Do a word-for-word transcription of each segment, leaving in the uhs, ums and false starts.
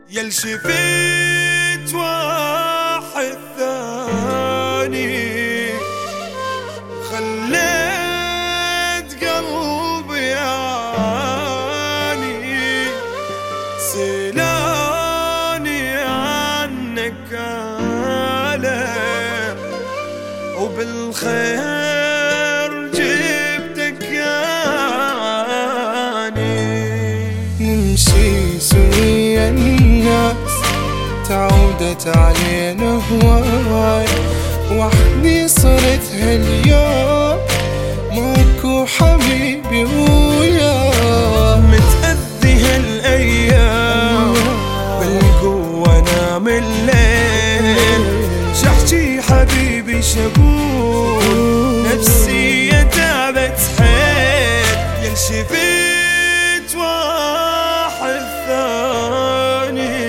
يل شفيت واحد ثاني خليت قلبي يعاني سلاني عنك آلم وبالخير جبتك يعني نمشي سويا الناس تعودت علينا هواي وحدي صرت هاليوم ماكو حبيبي وياك متأذي هالأيام بالقوة نام الليل شحجي حبيبي شبول نفسية تعبت حيل يل شفيت واحد ثاني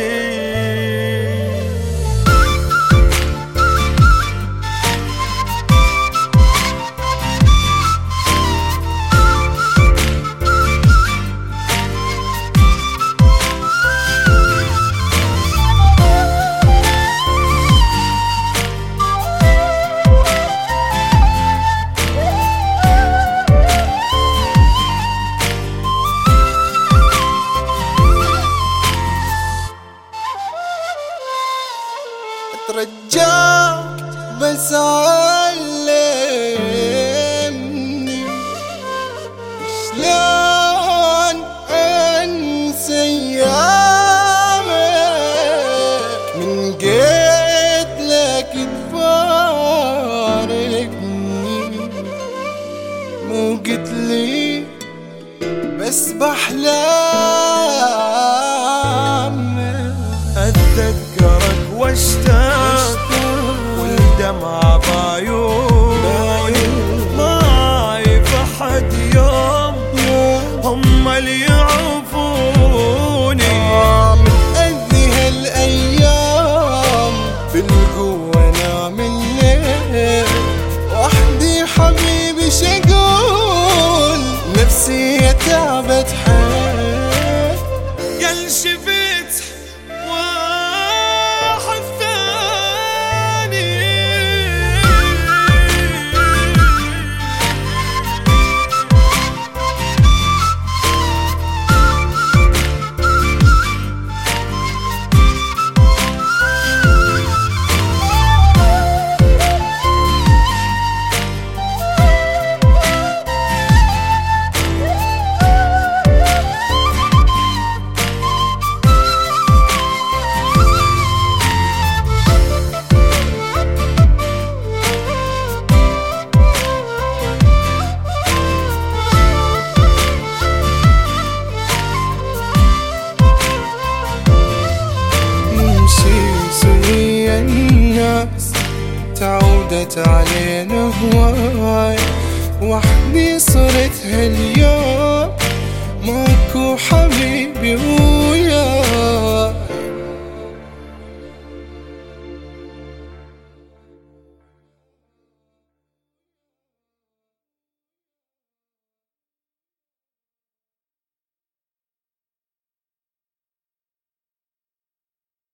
اترجاك بس علمني شلون انسى ايامك من قلت لك تفارقني مو قلت لي بس بحلامك اتذكرك واشتاق والدمع بعيوني ما عايف احد يوم هم اللي يعرفوني متأذي هالايام بالقوة نام الليل وحدي حبيبي شقول نفسي تعبت حيل يل شفيت واحد ثاني الناس تعودت علينا هواي وحدي صرت هاليوم ماكو حبيبي وياك